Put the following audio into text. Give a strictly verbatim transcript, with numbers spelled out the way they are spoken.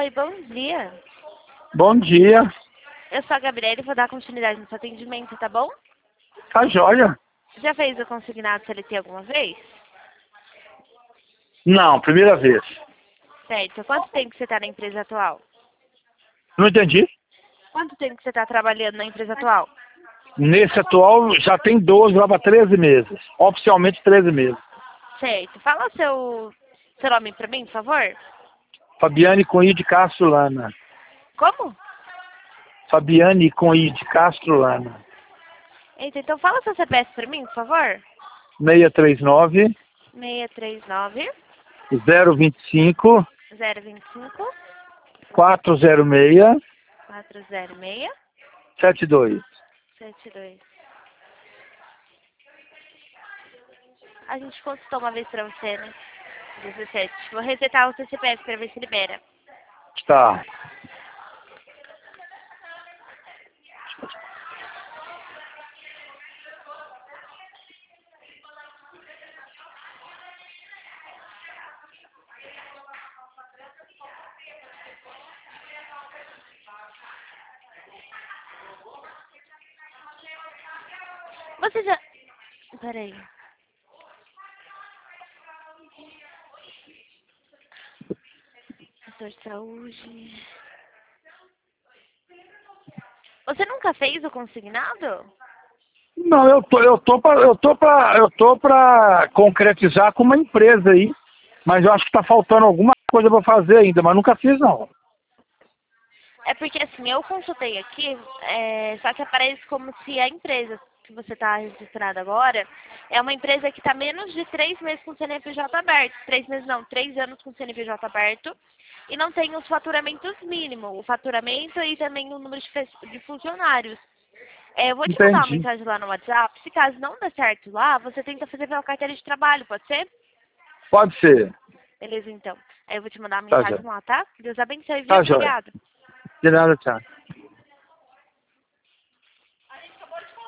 Oi, bom dia. Bom dia. Eu sou a Gabriela e vou dar continuidade no seu atendimento, tá bom? Tá joia? Já fez o consignado C L T alguma vez? Não, primeira vez. Certo. Quanto tempo que você está na empresa atual? Não entendi. Quanto tempo que você está trabalhando na empresa atual? Nesse atual já tem doze, lá para treze meses. Oficialmente treze meses. Certo. Fala o seu, seu nome para mim, por favor. Fabiane com I de Castro Lana. Como? Fabiane com I de Castro Lana. Eita, então fala o seu C P F para mim, por favor. seis três nove, seis três nove, zero dois cinco, zero dois cinco, quatro zero seis, quatro zero seis, sete dois. sete dois. A gente consultou uma vez pra você, né? dezessete. Vou resetar o seu C P F pra ver se libera. Tá. Você já... Peraí. Setor de saúde... Você nunca fez o consignado? Não, eu tô, eu tô pra, eu tô pra, eu tô pra concretizar com uma empresa aí. Mas eu acho que tá faltando alguma coisa pra fazer ainda, mas nunca fiz não. É porque assim, eu consultei aqui, é, só que aparece como se a empresa que você está registrada agora é uma empresa que está menos de três meses com C N P J aberto. Três meses não, três anos com C N P J aberto e não tem os faturamentos mínimos, o faturamento e também o número de, fe- de funcionários. É, eu vou te mandar uma Entendi. mensagem lá no WhatsApp. Se caso não der certo lá, você tenta fazer pela carteira de trabalho, pode ser? Pode ser. Beleza, então. Aí eu vou te mandar uma Tá, mensagem joia. lá, tá? Deus abençoe, viu? Tá, joia. Obrigada. De nada, tchau.